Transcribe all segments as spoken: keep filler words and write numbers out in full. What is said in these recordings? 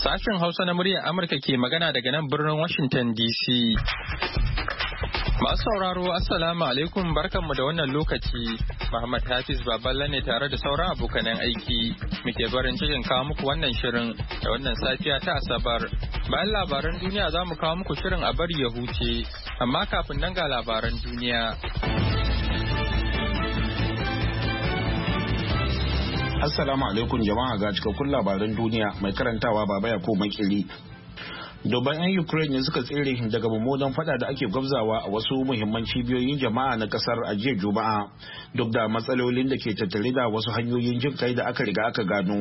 Sashen Hausa na muryar Amurka ke magana daga nan birnin Washington D C. Masu sauraro Assalamu alaikum barkanmu da wannan lokaci. Muhammad Hafiz Baballa ne tare da sauran abokanan aiki. Muke barin cikin kawo muku wannan shirin da wannan safiya ta Asabar. Bayan labaran duniya za mu kawo muku shirin a bari ya huce. Amma kafin nan ga labaran duniya. Assalamu alaikum jama'a ga cikakkun labaran duniya mai karantawa baba ya ko makili. Dubban 'yan Ukraine ne suka tsere daga mummunan fada da ake gwabzawa a wasu muhimman cibiyoyin jama'a na kasar a jiya Juma'a duk da matsalolin da ke tattare da wasu hanyoyin jin kai da aka riga aka gano.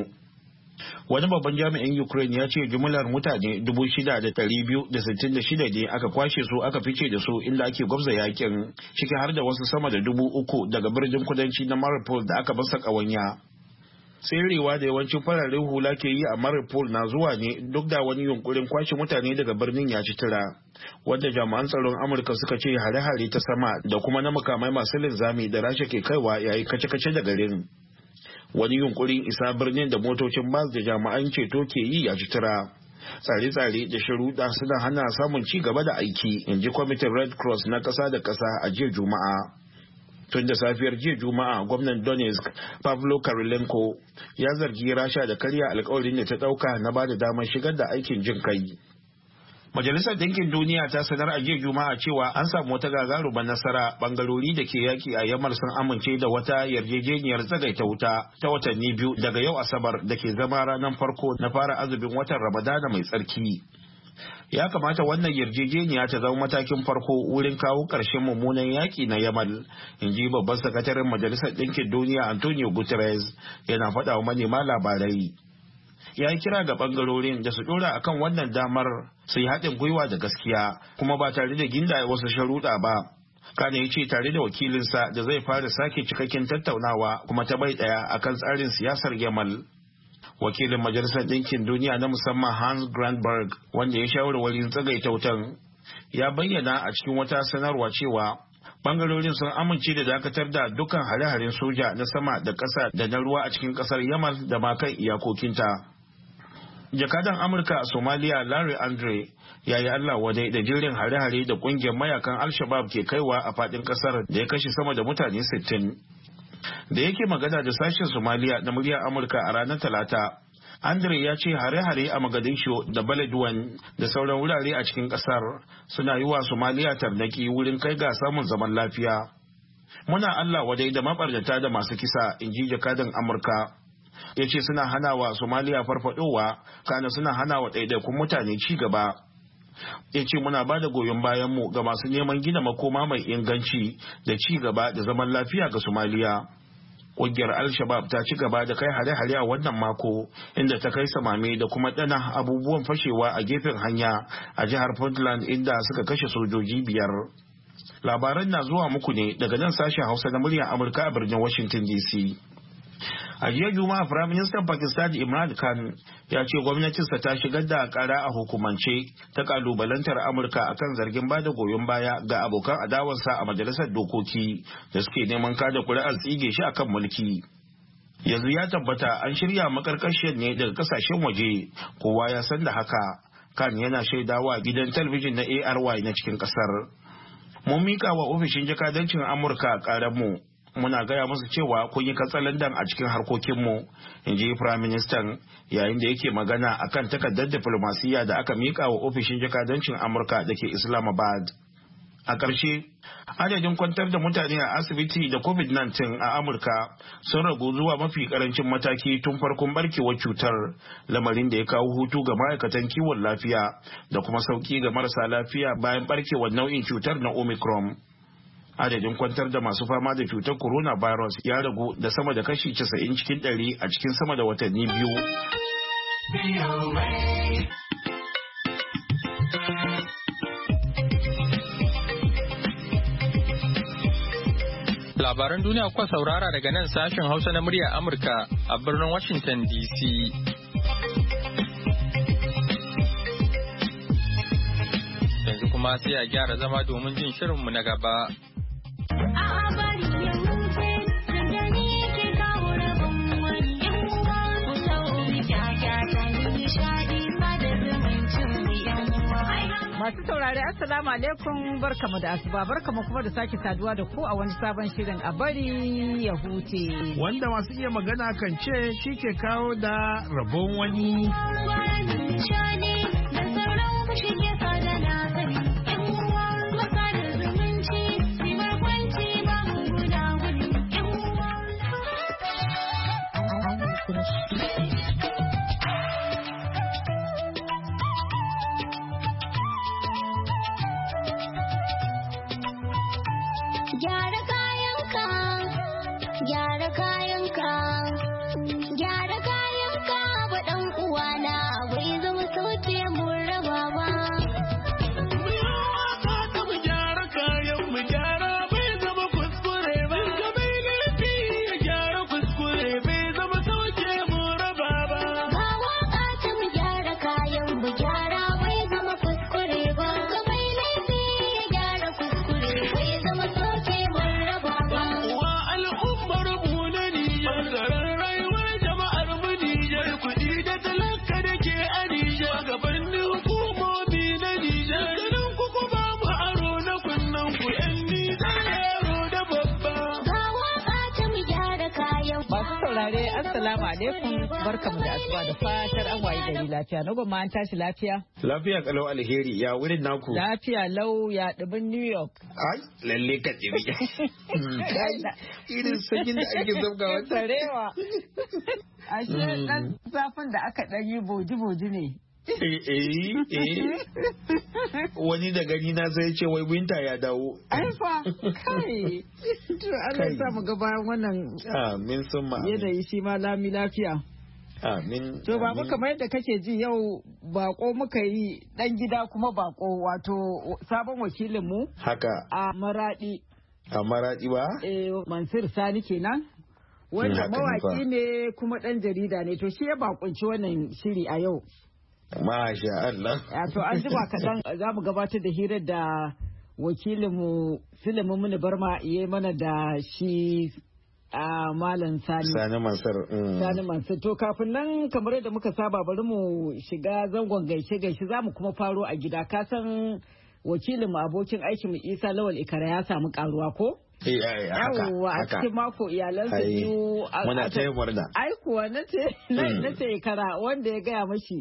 Wani babban jami'in Ukraine ya ce jumlar mutane dubu shida da ɗari biyu da sittin da shida ne aka kwashe su aka fice da su inda ake gwabza yakin, ciki har da wasu sama da dubu uku daga birnin kudanci na Mariupol da aka basa ƙawanya. Tserewa da yawancin fararen hula ke yi a Mariupol na zuwa ne duk da wani yunkurin kwashe mutane daga birnin ya ci tura, wanda jami'an tsaron Amurka suka ce hare-hare ta sama da kuma na makamai masu linzami da Rasha ke kaiwa yayi kace-kace da garin. Wani yunkurin isa birnin da motocin bas da jami'an ceto ke yi ya ci tura. Tsare-tsare da sharuɗa suna hana samun ci gaba da aiki, in ji kwamitin Red Cross na ƙasa da ƙasa a jiya Juma'a. Tun da safiyar jiya Juma'a gwamnan Donetsk Pavlo Kirilenko ya zargi Rasha da karya alkawarin da ta dauka na bada damar shigar da aikin jin kai. Majalisar Dinkin Duniya ta sanar a jiya Juma'a cewa an samu wata gagarumar nasara, bangarori da ke yaki a Yamal sun amince da wata yarjejeniyar tsagaita wuta ta watanni biyu daga yau Asabar da ke zama ranar farko na fara azumin watan Ramadana mai tsarki. Ya kamata wannan yarjejeniya ta zama matakin farko wurin kawo ƙarshen mummunan yaƙi na Yamal, in ji babban sakataren Majalisar Ɗinkin Duniya Antonio Guterres yana faɗa wa manema labarai. Ya yi kira ga ɓangarorin da su ɗora akan wannan damar su yi haɗin gwiwa da gaskiya kuma ba tare da gindaye wasu sharuɗa ba. Kana ya ce tare da wakilinsa da zai fara sake cikakken tattaunawa kuma ta bai ɗaya akan tsarin siyasar Yamal. Wakilin Majalisar Ɗinkin Duniya na musamman Hans Grandberg, wanda ya shawarwarin tsagaita wutan, ya bayyana a cikin wata sanarwa cewa bangarorin sun amince da dakatar da dukkan hare-haren soja na sama da ƙasa da na ruwa a cikin ƙasar Yamal da ma kan iyakokinta. Jakadan Amurka a Somalia Larry Andre ya yi Allah wadai da jirin hare-hare da ƙungiyar mayakan Al-Shabaab ke kaiwa a faɗin ƙasar da ya kashe sama da mutane sittin. Da yake magana da sashen Somalia na muryar Amurka a ranar Talata, Andre ya ce hare-hare a Mogadishu da Beledweyne da sauran wurare a cikin kasar suna yi wa Somalia tarnaki wurin kai ga samun zaman lafiya. Muna Allah wadai da mabarnata da masu kisa, in ji jakadan Amurka. Ya ce suna hana wa Somalia farfadowa, kana suna hana wa ɗaiɗaikun mutane ci gaba. Ya ce muna ba da goyon bayanmu ga masu neman gina makoma mai inganci da ci gaba da zaman lafiya ga Somalia. Ƙungiyar Al-Shabaab ta ci gaba da kai hare-hare a wannan mako, inda ta kai samame da kuma ɗana abubuwan fashewa a gefen hanya a jihar Puntland inda suka kashe sojoji biyar. Labaran na zuwa muku ne daga nan sashen Hausa na muryar Amurka a birnin Washington D C. A jiya Juma'a Firaministan Pakistan Imran Khan ya ce gwamnatinsa ta shigar da kara a hukumance ta kalubalantar Amurka akan zargin bada goyon baya ga abokan adawarsa a majalisar dokoki da suke neman kada kuri'ar tsige shi akan mulki. Yanzu ya tabbata an shirya makarkashiyar ne daga kasashen waje, kowa ya san da haka. Khan yana shaidawa gidan talabijin na A R Y na cikin kasar. Mun mika wa ofishin jakadancin Amurka karanmu. Muna gaya musu cewa kun yi katsalandan a cikin harkokinmu, in ji Firaministan yayin da yake magana akan takardar diflomasiyya da aka miƙa wa ofishin jakadancin Amurka da ke Islamabad. A ƙarshe, adadin kwantar da mutane a asibiti da covid nineteen a Amurka sun ragu zuwa mafi ƙarancin mataki tun farkon barkewar cutar, lamarin da ya kawo hutu ga ma'aikatan kiwon lafiya da kuma sauƙi ga marasa lafiya bayan barkewar nau'in cutar na Omicron. Adadin kwantar da masu fama da cutar coronavirus ya ragu da sama da kashi casa'in cikin ɗari a cikin sama da watanni biyu. Labaran duniya kuka saurara daga nan sashen Hausa na muryar Amurka a birnin Washington D C. Yanzu kuma sai a gyara zama domin jin shirinmu na gaba. Masu saurare Assalamu alaikum barkamu da asuba barkamu kuma da sake saduwa da ku a wani sabon shirin a bari ya huce. Wanda masu iya magana kan ce shi ke kawo da rabon wani. Assalamu alaikum barkamu da asuba da fatar an waye gari lafiya. Na gwamma an tashi lafiya? Lafiya kalau alheri ya wurin naku. Lafiya lau ya dubin New York. Ai lalle ka dibi. Irin sakin da ake zabga wata. Sarewa. Ashe dan zafin da aka dan yi boji-boji ne. Eh eh eh. Wani da gani na sai ce wai winter ya dawo. Ai fa kai. To Allah ya sa mu ga bayan wannan. Amin summa. Yadda yi shi ma lami lafiya. Amin. To baba kamar yadda kake ji yau bako muka yi dan gida kuma bako wato sabon wakilin mu. Haka. A Maradi. A Maradi ba? Eh Mansur Sani kenan. Wanda mawaki ne kuma dan jarida ne to shi ya bakunci wannan shiri a yau. Masha Allah. To an jima kaɗan za mu gabatar da hirar da wakilinmu Filimin Muni Barma ya mana da shi a Malam Sani. Sani Mansur. Sani Mansur. To kafin nan kamar yadda muka saba bari mu shiga zangon gaishe-gaishe za mu kuma faro a gida. Ka san wakilinmu abokin aikinmu Isa Lawal Ikara ya samu karuwa ko? Yawwa a cikin mako iyalansa biyu. Muna taya murna. Ai kuwa na ce na ce Ikara wanda ya gaya mashi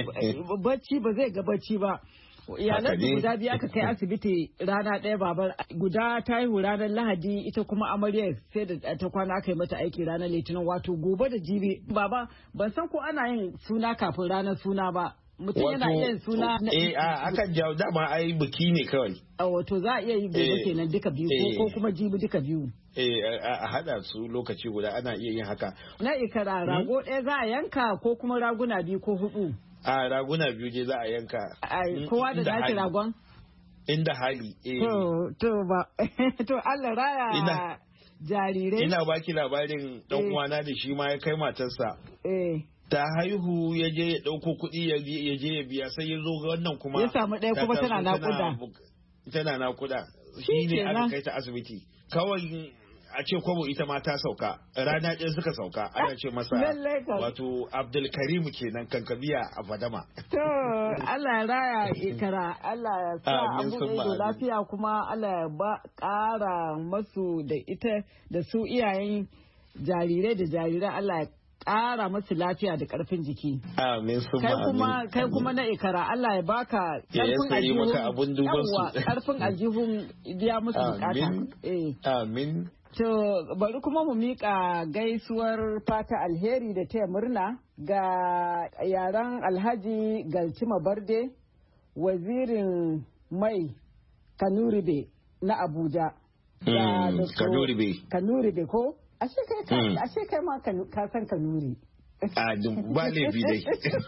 bacci ba zai ga bacci ba. Iyalansa guda biyu aka kai asibiti rana ɗaya babar guda ta haihu ranar Lahadi ita kuma amaryar sai da ta kwana aka yi mata aiki ranar Litinin wato gobe da jibi. Baba ban san ko ana yin suna kafin ranar suna ba. Mutum yana iya yin suna na eh a akan jawo dama ai biki ne kawai. Wato za a iya yi gobe kenan duka biyu ko kuma jibi duka biyu. Eh a hada su lokaci guda ana iya yin haka. Na Ikara rago ɗaya za a yanka ko kuma raguna biyu ko hudu. A raguna biyu je za a yanka. Kowa da nashi ragon? Inda hali. To to ba to Allah raya jarirai. Ina baki labarin dan uwana da shi ma ya kai matarsa. Eh. Ta haihu ya je ya ɗauko kuɗi ya je ya biya sai ya zo ga wannan kuma ya samu ɗaya kuma tana naƙuda tana naƙuda shi ne aka kai ta asibiti kawai a ce kwabo ita ma ta sauka rana ɗaya suka sauka ana ce masa wato Abdulkarim kenan kankabiya a Fadama. To Allah ya raya Ikara Allah ya sa abu da lafiya kuma Allah ya ba ƙara masu da ita da su iyayen jarirai da jarirai Allah ya ƙara masu lafiya da ƙarfin jiki. Amin su kai kuma kai kuma na Ikara Allah ya baka ƙarfin aljihun yawa ƙarfin aljihun biya musu bukata. Amin. To bari kuma mu miƙa gaisuwar fata alheri da taya murna ga yaran Alhaji Galcima Barde wazirin mai Kanuribe na Abuja. Kanuribe. Kanuribe ko? Ashe kai ashe kai ma ka san Kanuri. A ba laifi dai.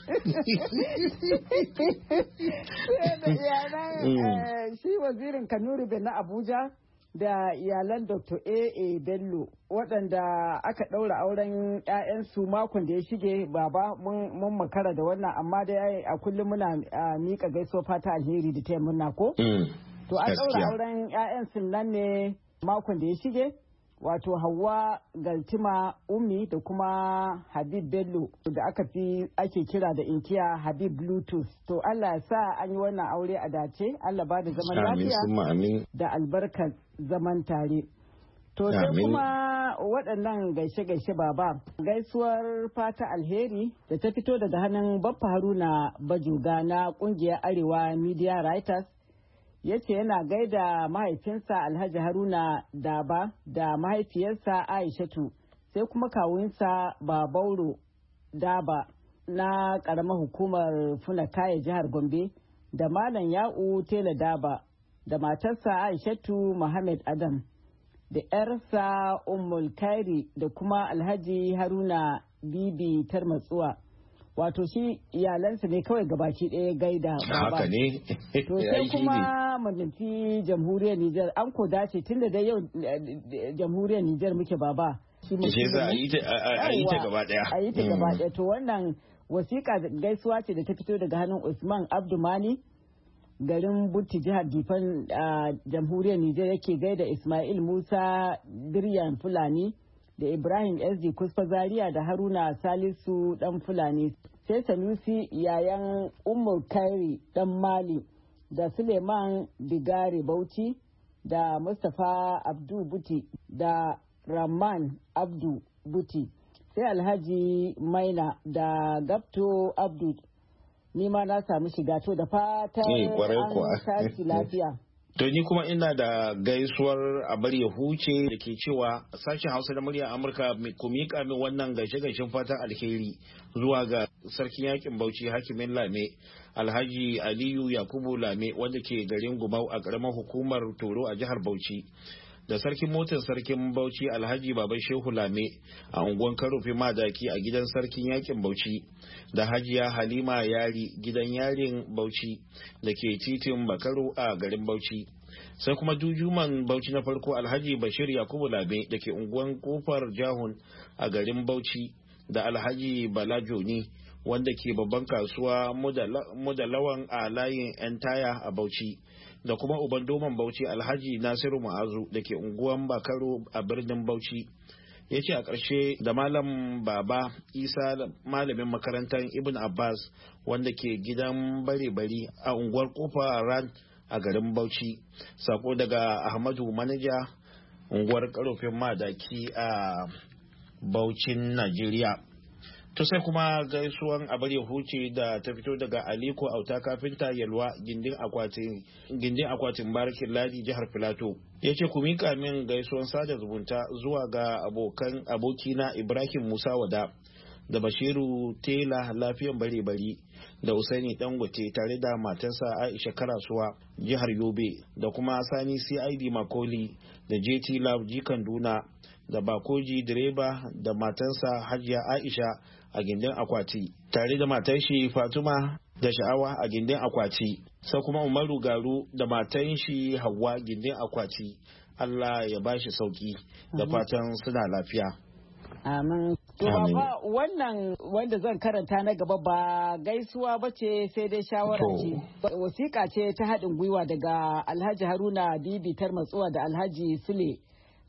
Shi wazirin Kanuri na Abuja da iyalan Doctor A A Bello waɗanda aka ɗaura auren 'ya'yansu makon da ya shige baba mun makara da wannan amma dai a kullum muna miƙa gaisuwa fata alheri da taya murna ko? To an ɗaura auren 'ya'yansu nan ne makon da ya shige. wato Hauwa Galtima Ummi da kuma Habib Bello da aka fi ake kira da inkiya Habib Bluetooth. To Allah ya sa an yi wannan aure a dace, Allah ba da zaman lafiya da albarkar zaman tare. To sai kuma waɗannan gaishe-gaishe baba gaisuwar fata alheri da ta fito daga hannun Baffa Haruna Bajuga na ƙungiyar Arewa Media Writers. Ya ce yana gaida mahaifinsa Alhaji Haruna Daba da mahaifiyarsa Aishatu sai kuma kawunsa Babauro Daba na ƙaramar hukumar Funakaya jihar Gombe da Malam Ya'u Tela Daba da matarsa Aishatu Muhammad Adam da ‘yarsa Ummul Kairi da kuma Alhaji Haruna Bibi Tarmatsuwa. Wato shi iyalansa ne kawai gabaki ɗaya gaida baba. Haka ne. To sai kuma mu nufi jamhuriyar Nijar an ko dace tun da yau jamhuriyar Nijar muke baba. Shi za a yi ta gaba ɗaya. A yi ta gaba ɗaya. To wannan wasiƙa gaisuwa ce da ta fito daga hannun Usman Abdumani garin Butti jihar Difan jamhuriyar Nijar yake gaida Ismail Musa Biryan Fulani da Ibrahim S D Kusfa Zaria da Haruna Salisu dan Fulani sai Sanusi yayan Umar Kairi dan Mali da Suleiman Bigare Bauchi da Mustapha Abdu Buti da Rahman Abdu Buti sai Alhaji Maina da Gabto Abdu ni ma na samu shiga to da fatan an tashi lafiya. To ni kuma ina da gaisuwar a bari ya huce da ke cewa sashen Hausa da murya Amurka ku miƙa min wannan gaishe-gaishen fatan alheri zuwa ga sarkin yakin Bauchi Hakimin Lame Alhaji Aliyu Yakubu Lame wanda ke garin Gumau a ƙaramar hukumar Toro a jihar Bauchi. Da sarkin motar sarkin Bauchi Alhaji Baban Shehu Lame a unguwan Karofi Madaki a gidan sarkin yakin Bauchi da Hajiya Halima Yari gidan yarin Bauchi da ke titin Bakaro a garin Bauchi. Sai kuma dujuman Bauchi na farko Alhaji Bashir Yakubu Lame da ke unguwan Kofar Jahun a garin Bauchi da Alhaji Bala Joni wanda ke babban kasuwa Mudalawan a layin 'yan taya a Bauchi. Da kuma uban doman Bauchi Alhaji Nasiru Ma'azu da ke unguwan Bakaro a birnin Bauchi. Ya ce a ƙarshe da Malam Baba Isa malamin makarantar Ibn Abbas wanda ke gidan bare-bari a unguwar Kofa Ran a garin Bauchi. Sako daga Ahmadu Manaja unguwar Karofin Madaki a Bauchin Najeriya. To sai kuma gaisuwan abar ya huce da ta fito daga Aliko Auta kafinta Yalwa gindin akwatin gindin akwatin Barakin Ladi jihar Filato. Ya ce ku mika min gaisuwan sada zumunta zuwa ga abokan abokina Ibrahim Musa Wada da Bashiru Tela lafiyan bare bari da Usaini Dangote tare da matarsa Aisha Karasuwa jihar Yobe da kuma Sani C I D Makoli da J T Lab Jikanduna da Bakoji direba da matansa Hajiya Aisha a gindin akwati tare da matar shi Fatuma da Sha'awa a gindin akwati sai kuma Umaru Garu da matan shi Hawwa gindin akwati. Allah ya bashi sauki da fatan suna lafiya. Amin. To baba wannan wanda zan karanta na gaba ba gaisuwa bace sai dai shawara ce. Wasiƙa ce ta haɗin gwiwa daga Alhaji Haruna Bibi Tarmatsuwa da Alhaji Sule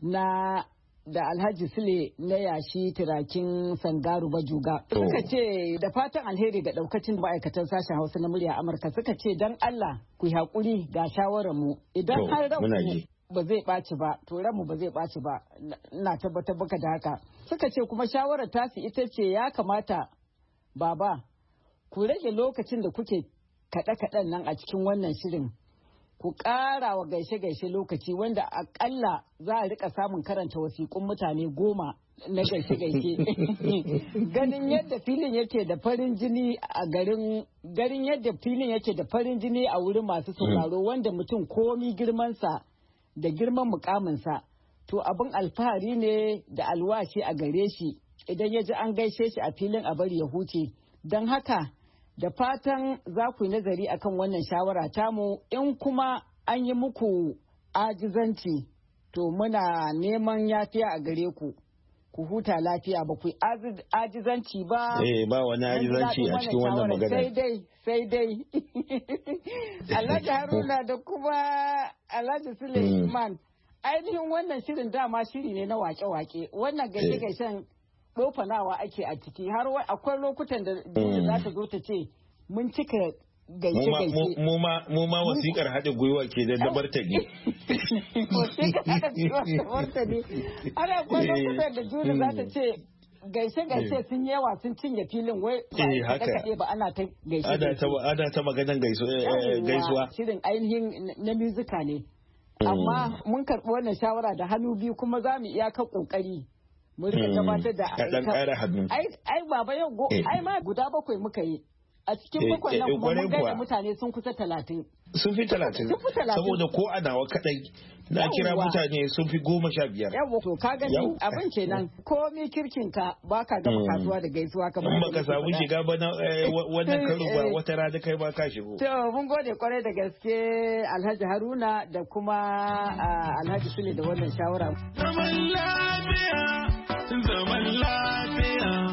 na da Alhaji Sule na yashi turakin Sangaru Bajuga. Suka ce da fatan alheri ga daukacin ma'aikatan sashen Hausa na murya Amurka suka ce dan Allah ku yi hakuri ga shawarar mu idan har ranku ba zai ɓaci ba to ranmu ba zai ɓaci ba ina tabbatar baka da haka. Suka ce kuma shawarar tasu ita ce ya kamata baba ku rage lokacin da kuke kaɗe-kaɗen nan a cikin wannan shirin. Ku ƙara wa gaishe-gaishe lokaci wanda akalla za a rika samun karanta wasiƙun mutane goma na gaishe-gaishe. Ganin yadda filin yake da farin jini a garin garin yadda filin yake da farin jini a wurin masu sauraro wanda mutum komi girmansa da girman mukaminsa. To abin alfahari ne da alwashi a gare shi idan ya ji an gaishe shi a filin a bari ya huce. Don haka da fatan za ku yi nazari akan wannan shawara tamu in kuma an yi muku ajizanci to muna neman yafiya a gare ku ku huta lafiya ba ku yi ajizanci ba. Eh ba wani ajizanci a cikin wannan magana. Sai dai sai dai Alhaji Haruna da kuma Alhaji Suleiman ainihin wannan shirin dama shiri ne na wake-wake. Wannan gaishe-gaishen ɗofanawa ake a ciki. Har akwai lokutan da za ta zo ta ce mun cika gaishe-gaishe. Mu ma wasikar haɗe gwiwa ke da na martani. Wasikar haɗe gwiwa da martani. Ana akwai lokutan da Juli za ta ce gaishe-gaishe sun yawa sun cinye filin wai ba kaɗe ba ana ta gaishe-gaishe. Ana ta maganan gaisuwa. Shirin ainihin na muzika ne. Amma mun karɓi wannan shawara da hannu biyu kuma za mu iyaka ƙoƙari. Mu rika gabatar da ai baba yau ai ma guda bakwai muka yi. A cikin bakwai nan kuma mun gaida mutane sun kusa talatin. Sun fi talatin. Saboda ko a nawa kadai na kira mutane sun fi goma sha biyar. Yawwa to ka gani abin kenan komi kirkin ka baka gama kasuwa da gaisuwa kamar. In baka samu shiga ba wannan karo ba wata rana kai ba ka shigo. To mun gode kwarai da gaske Alhaji Haruna da kuma Alhaji Sule da wannan shawara. Zaman lafiya, zaman lafiya.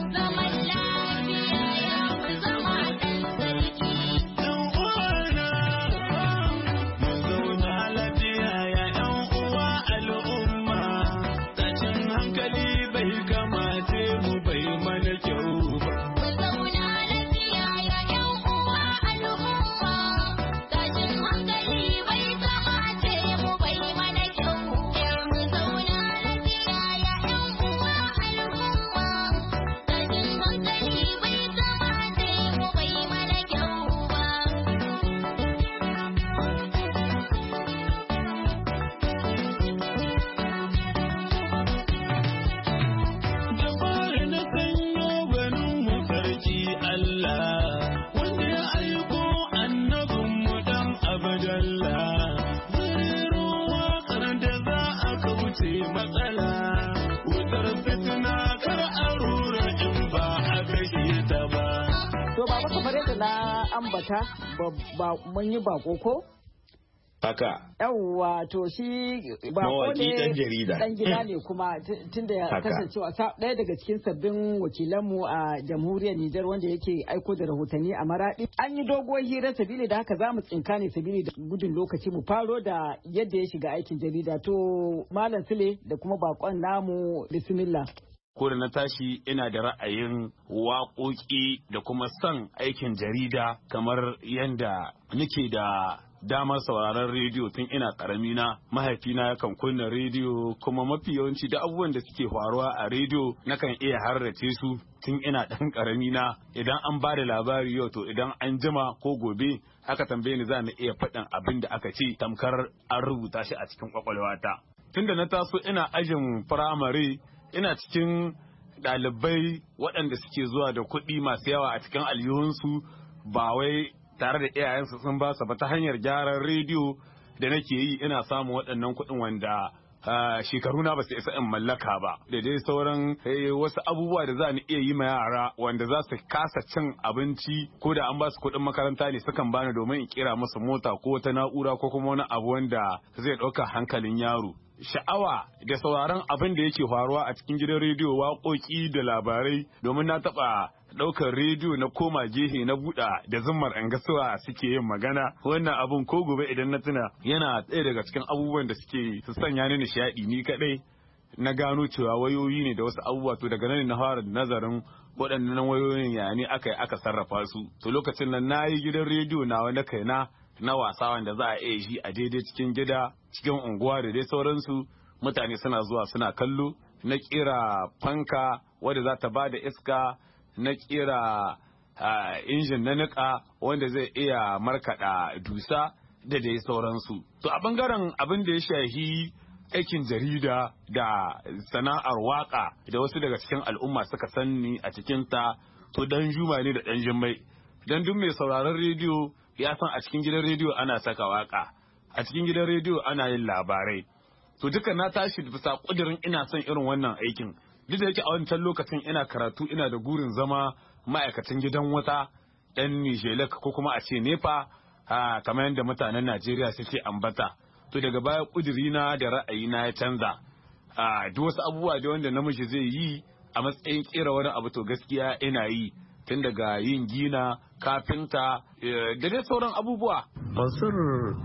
ambata ba mun yi bako ko? Haka. Yawwa to shi bako ne dan jarida. Dan gida ne kuma tunda ya kasancewa ɗaya daga cikin sabbin wakilanmu a jamhuriyar Nijar wanda yake aiko da rahotanni a Maradi. An yi doguwar hira sabili da haka zamu tsinka ne sabili da gudun lokaci mu faro da yadda ya shiga aikin jarida. To Malam Sule da kuma bakon namu bismillah. Ko da na tashi ina da ra'ayin waƙoƙi da kuma son aikin jarida kamar yadda nake da damar sauraron rediyo tun ina ƙarami na mahaifina yakan kunna rediyo kuma mafi yawanci da abubuwan da suke faruwa a rediyo nakan iya harrace su tun ina ɗan ƙarami na idan an ba da labari yau to idan an jima ko gobe aka tambaye ni za na iya faɗin abin da aka ce tamkar an rubuta shi a cikin ƙwaƙwalwata. Tun da na taso ina ajin firamare ina cikin ɗalibai waɗanda suke zuwa da kuɗi masu yawa a cikin aljihunsu ba wai tare da iyayensu sun ba su ba ta hanyar gyaran rediyo da nake yi ina samun waɗannan kuɗin wanda shekaru na ba su isa in mallaka ba da dai sauran wasu abubuwa da za ni iya yi ma yara wanda za su kasa cin abinci ko da an ba su kuɗin makaranta ne sukan bani domin in kira musu mota ko wata na'ura ko kuma wani abu wanda zai ɗauka hankalin yaro. Sha'awa da sauraron abin da yake faruwa a cikin gidan rediyo waƙoƙi da labarai domin na taɓa ɗaukar rediyo na koma gehe na buɗa da zummar an gasuwa suke yin magana wannan abun ko gobe idan na tuna yana ɗaya daga cikin abubuwan da suke su sanya ni nishaɗi ni kaɗai na gano cewa wayoyi ne da wasu abubuwa to daga nan na fara nazarin waɗannan wayoyin ya ne aka yi aka sarrafa su to lokacin nan na yi gidan rediyo na wanda kaina na wasa wanda za a iya shi a daidai cikin gida cikin unguwa da dai sauransu mutane suna zuwa suna kallo na kira fanka wadda za ta ba da iska na kira injin na niƙa wanda zai iya markaɗa dusa da dai sauransu to a bangaren abin da ya shahi aikin jarida da sana'ar waka da wasu daga cikin al'umma suka sanni a cikinta to dan juma ne da dan jimmai dan duk mai sauraron rediyo ya san a cikin gidan rediyo ana saka waka a cikin gidan rediyo ana yin labarai to duka na tashi bisa kudirin ina son irin wannan aikin duk da yake a wancan lokacin ina karatu ina da gurin zama ma'aikacin gidan wata ɗan Nijelek ko kuma a ce nefa kamar yadda mutanen Najeriya suke ambata to daga baya kudirina da ra'ayina ya canza duk wasu abubuwa da wanda namiji zai yi a matsayin kera wani abu to gaskiya ina yi tun daga yin gina kafinta da dai sauran abubuwa. Mansur,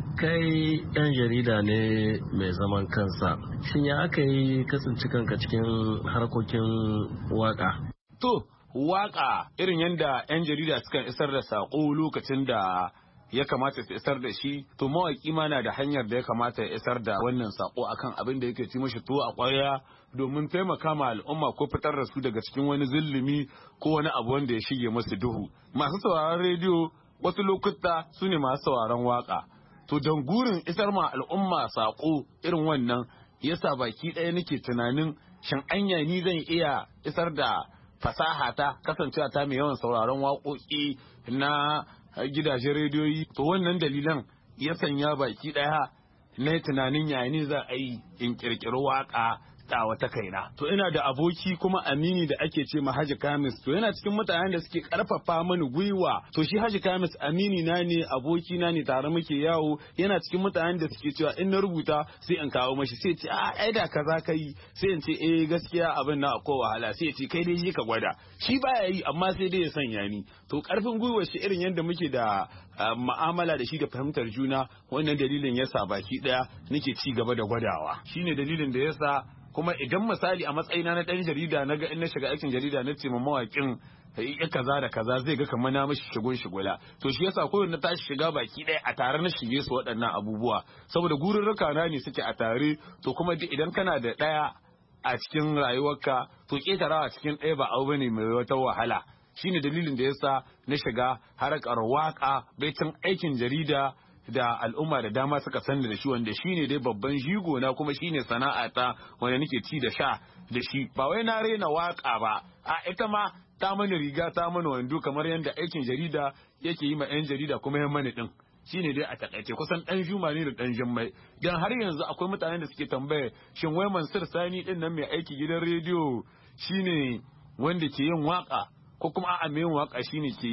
kai yan jarida ne mai zaman kansa, shin ya aka yi kasance kanka cikin harkokin waka? To waka irin yadda yan jarida sukan isar da sako lokacin da ya kamata su isar da shi, to mawaki ma na da hanyar da ya kamata ya isar da wannan sako akan abin da yake ci mashi tuwo a ƙwarya domin taimaka ma al'umma ko fitar da su daga cikin wani zulumi ko wani abu wanda ya shige masu duhu. Masu sauraron rediyo wasu lokuta su ne masu sauraron waka, to don gurin isar ma al'umma sako irin wannan yasa baki ɗaya nake tunanin shin anya ni zan iya isar da fasaha ta kasancewa ta mai yawan sauraron waƙoƙi na gidajen rediyoyi. To wannan dalilan ya sanya baki daya na tunanin yayin za a yi in kirkiri waka ta wata kaina. To ina da aboki kuma amini da ake ce ma Haji Kamis, to yana cikin mutanen da suke karfafa mani gwiwa. To shi Haji Kamis amini na ne, aboki na ne, tare muke yawo. Yana cikin mutanen da suke cewa in na rubuta sai in kawo mashi, sai ce a ai da kaza kai, sai in ce eh gaskiya abin na akwai wahala, sai ce kai dai je ka gwada. Shi baya yi amma sai dai ya sanya ni. To karfin gwiwar shi irin yadda muke da mu'amala da shi da fahimtar juna, wannan dalilin yasa baki daya nake ci gaba da gwadawa. Shine dalilin da yasa kuma idan misali a matsayina na ɗan jarida na ga in na shiga aikin jarida na ce ma mawaƙin ya kaza da kaza zai ga kamar na mishi shigon shigula, to shi yasa kowanne na tashi shiga baki ɗaya a tare na shige su waɗannan abubuwa saboda gururruka na ne suke a tare. To kuma idan kana da ɗaya a cikin rayuwarka to ƙetarawa cikin ɗaya ba abu bane mai wata wahala. Shine dalilin da yasa na shiga harkar waka baitin aikin jarida da al'umma da dama suka sani da shi, wanda shine dai babban jigo na kuma shine sana'ata wanda nake ci da sha da shi. Ba wai na rena waka ba, a ita ma ta mani riga ta mani wando kamar yadda aikin jarida yake yi ma 'yan jarida kuma yan mani din. Shine dai a takaice kusan dan juma ne da dan jummai. Dan har yanzu akwai mutanen da suke tambaya shin wai Mansur Sani din nan mai aiki gidan rediyo shine wanda ke yin waka ko kuma a'a mai yin waka shine ke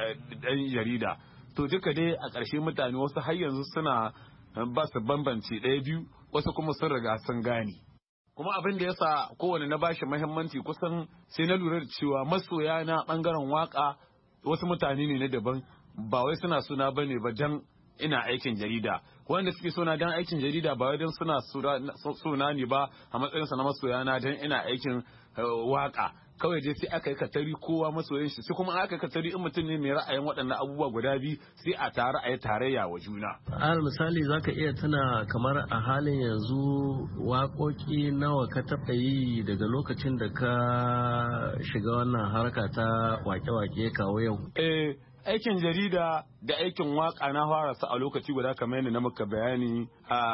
dan jarida? To duka dai a ƙarshe mutane wasu har yanzu suna ba su bambance ɗaya biyu, wasu kuma sun riga sun gane. Kuma abin da yasa kowane na bashi muhimmanci kusan sai na lura da cewa masoya na ɓangaren waka wasu mutane ne na daban, ba wai suna suna bane ba dan ina aikin jarida. Wanda suke suna dan aikin jarida ba wai dan suna suna ne ba a matsayin sa na masoya na dan ina aikin waka. Kawai dai sai aka yi katari kowa masoyin shi, sai kuma aka yi katari in mutum ne mai ra'ayin waɗannan abubuwa guda biyu sai a tare a yi tarayya wa juna. Al misali zaka iya tuna kamar a halin yanzu waƙoƙi nawa ka taɓa yi daga lokacin da ka shiga wannan harka ta wake-wake kawo yau? Eh, aikin jarida da aikin waka na fara su a lokaci guda kamar yadda na muka bayani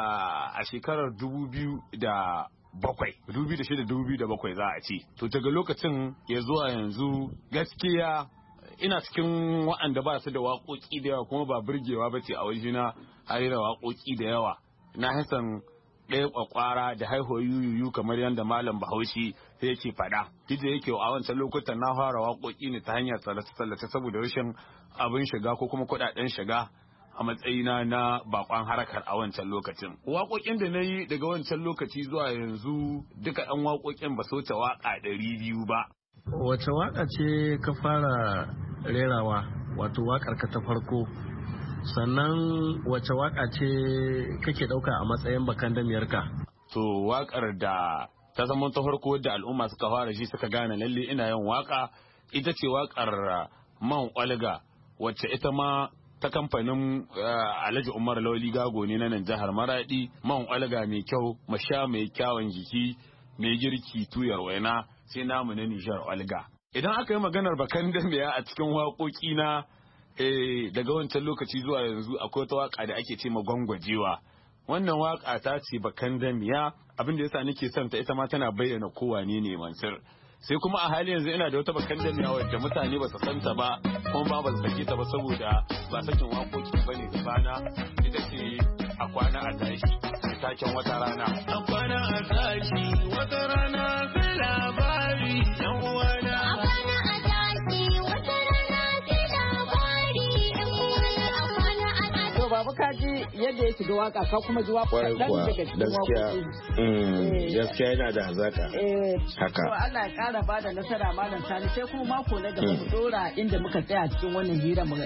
a shekarar dubu biyu da bakwai dubu da shida dubu da bakwai za a ce. To daga lokacin ya zuwa yanzu gaskiya ina cikin waɗanda ba su da waƙoƙi da yawa kuma ba burgewa ba ce a wajena har da waƙoƙi da yawa. Na hasan ɗaya kwakwara da haihuwar yuyuyu kamar yadda malam Bahaushe sai yake faɗa. Duk da yake a wancan lokutan na fara waƙoƙi ne ta hanyar tsallace-tsallace saboda rashin abin shiga ko kuma kuɗaɗen shiga a matsayina na bakon harkar a wancan lokacin. Waƙoƙin da na yi daga wancan lokaci zuwa yanzu duka ɗan waƙoƙin ba su wuce waƙa ɗari biyu ba. Wace waƙa ce ka fara rerawa, wato waƙar ka ta farko? Sannan wace waƙa ce kake ɗauka a matsayin bakan damiyarka? To waƙar da ta zama ta farko da al'umma suka fara shi suka gane lalle ina yin waƙa ita ce waƙar Man Olga, wacce ita ma ta kamfanin Alhaji Umar Lawali Gago ne na nan jihar Maradi. Man Olga mai kyau, masha mai kyawun jiki, mai girki tuyar waina, sai namu na Nijar Olga. Idan aka yi maganar bakan damiya a cikin waƙoƙi na daga wancan lokaci zuwa yanzu akwai wata waƙa da ake ce ma gwangwajewa. Wannan waƙa ta ce bakan damiya, abin da yasa nake son ta ita ma tana bayyana kowane ne Mansur. Sai kuma a hali yanzu ina da wata bakan jami'a wadda mutane ba su santa ba kuma ba ba su sake ta ba saboda ba sakin waƙoƙi ba ne bana, ita ce a kwana a tashi taken wata rana. A kwana a tashi wata rana sai labari yan uwana. A kwana a tashi wata rana sai labari yan uwana. A kwana a tashi. To babu kaji yadda ya shiga waka ka kuma ji waka Kwarai dan kuwa, daga cikin gaskiya waƙoƙi. mm, Eh. gaskiya yana da hazaka Eh, haka. to Allah ya kara ba da nasara malam Sani sai kuma mako na gaba mu dora inda muka tsaya cikin wannan hira mu.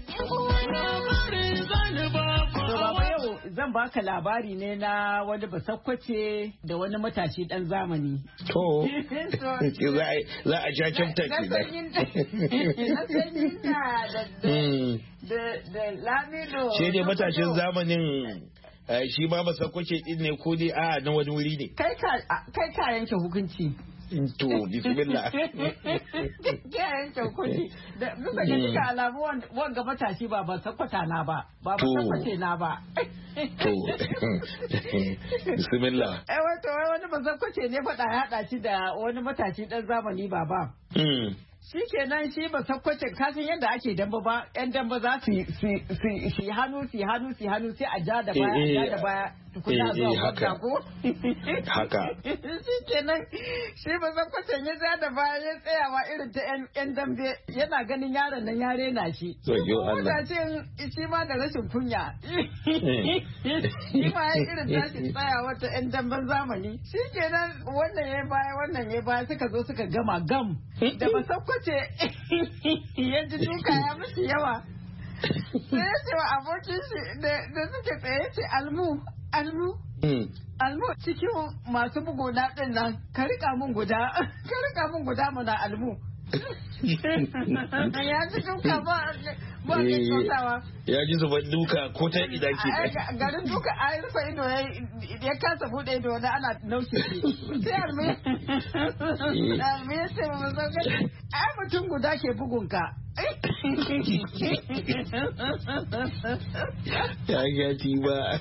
To baba yau zan baka labari ne na wani basakkwace da wani matashi dan zamani. To za a za a sha kyauta ke da. Na sanyin da da da Lamido. Shi ne matashin zamanin eh, shi ma masakwace din ne ko dai a na wani wuri ne. Kai ka kai ka yanke hukunci. To bismillah. Ya yanke hukunci. Da bisa ga duka alamu wanga matashi ba ba sakwata na ba. Ba ba To. sakwace na ba. To bismillah. Eh wato wai wani ba sakwace ne faɗa ya haɗa shi da wani matashi ɗan zamani baba. Mm. Shi kenan shi ba sakwace kasan yadda ake damba ba yan damba za su yi hannu su yi hannu su yi hannu sai a ja da baya a ja da baya tukuna Eh, eh, zuwa haka. kwanta ko Haka. shi kenan shi ba sakwace ya ja da baya ya tsayawa irin ta yan- yan dambe yana ganin yaron nan ya rena shi Sojo Allah. Mutacin shi ma da rashin kunya shi ma ya irin tashi tsayawa ta yan damben zamani shi kenan wannan ya baya wannan ya baya suka zo suka gama gam da ba sakwace ya ji duka ya mishi yawa sai ya ce wa abokin shi da da suke tsaye ce almu almu Mm. almu cikin masu bugu na din nan ka rika mun guda ka rika mun guda mana almu ya ji duka ba ba ke Eh, kyautawa ya ji zuban duka ko ta ina ke Ai, da. ga- garin duka a rufe ido ya- ya kasa bude ido da ana naushe shi sai almu almu ya ce ba san gani ai mutum guda ke bugunka Ya gaci ba.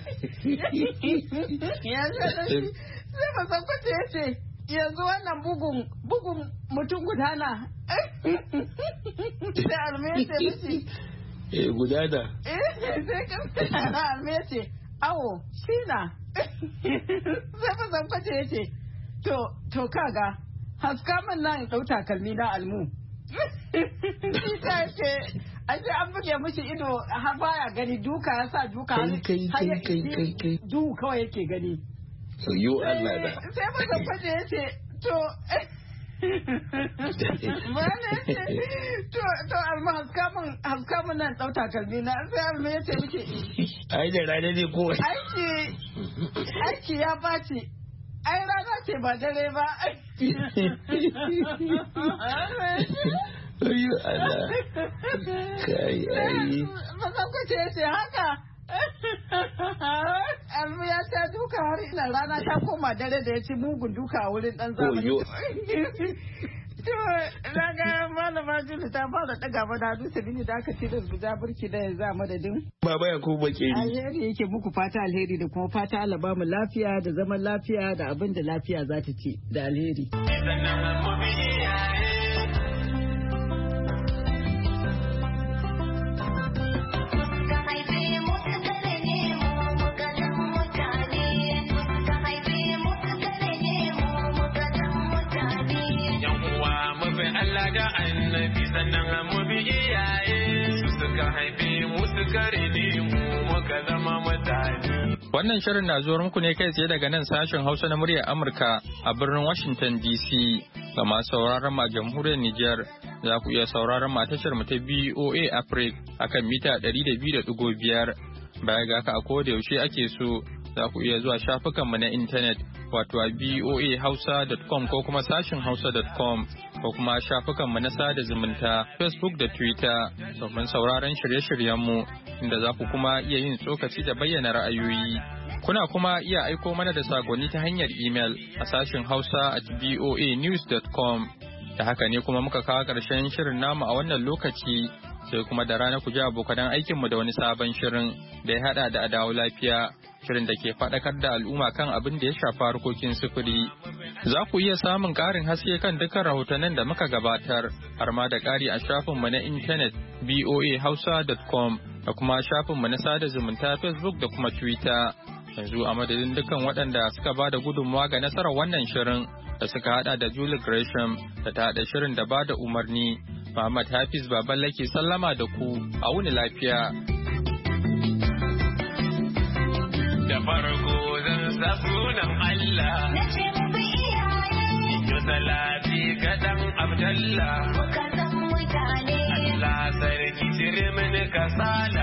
ya ce da shi sai ba san kwace ya ce yanzu wannan bugun bugun mutum guda na sai almu ya ce mishi Eh, guda da. sai kan almu ya ce awo shi na sai ba san kwace ya ce to to kaga haska min nan ɗau takalmi na almu shi ta ce ashe an buge mishi ido har baya gani duka ya sa duka Kai, kai, har ya- kai, kai, kai, kai. duhu kawai yake gani Sojo Allah da. sai masa kwaje ya ce to bayan ya ce to to alma haska min haska min nan ɗau takalmi na sai alma ya ce miki Ai da rana ne ko. aiki aiki ya baci ai rana ce ba dare ba Sojo Allah. Kai ai. Masan kwace ya ce haka almu ya ta duka har ina rana ta koma dare da ya ci mugun duka a wurin dan zamani. Oyo. To, na ga malama Juli ta fara daga mana hannu sabini da aka tilas guda burki da yanzu a madadin. Baba ya ko bakeri. Alheri yake muku fata alheri da kuma fata Allah ba mu lafiya da zaman lafiya da abin da lafiya za ta ci da alheri. Allah da annabi sannan mu bi iyaye su suka haife mu suka rene mu muka zama mutane. Wannan shirin na zuwar muku ne kai tsaye daga nan sashen Hausa na muryar Amurka a birnin Washington D C. Ga masu sauraron ma jamhuriyar Nijar za ku iya sauraron ma tashar mu ta B O A Africa akan mita ɗari da biyu da ɗigo biyar. Baya ga haka a koda yaushe ake so za ku iya zuwa shafukanmu na intanet wato a b o a hausa dot com ko kuma sashin hausa dot com ko kuma shafukanmu na sada zumunta Facebook da Twitter domin sauraron shirye-shiryenmu inda za ku kuma iya yin tsokaci da bayyana ra'ayoyi. Kuna kuma iya aiko mana da sakonni ta hanyar email a sashin hausa at b o a news dot com. Da haka ne kuma muka kawo ƙarshen shirin namu a wannan lokaci sai kuma da rana ku ji abokan aikinmu da wani sabon shirin da ya haɗa da adawo lafiya. Shirin da ke faɗakar da al'umma kan abin da ya shafa harkokin sufuri. Za ku iya samun ƙarin haske kan dukkan rahotannin da muka gabatar, har ma da ƙari a shafinmu na intanet b o a hausa dot com da kuma shafinmu na sada zumunta Facebook da kuma Twitter. Yanzu a madadin dukkan waɗanda suka ba da gudunmawa ga nasarar wannan shirin da suka haɗa da Julie Gresham da ta haɗa shirin da ba da umarni. Muhammad Hafiz Baballake sallama da ku a wuni lafiya. farko zan sa sunan Allah. Na ce mu bi iyaye. Yo salati ga dan Abdallah. Muka san mutane. Allah sarki cire mini kasala.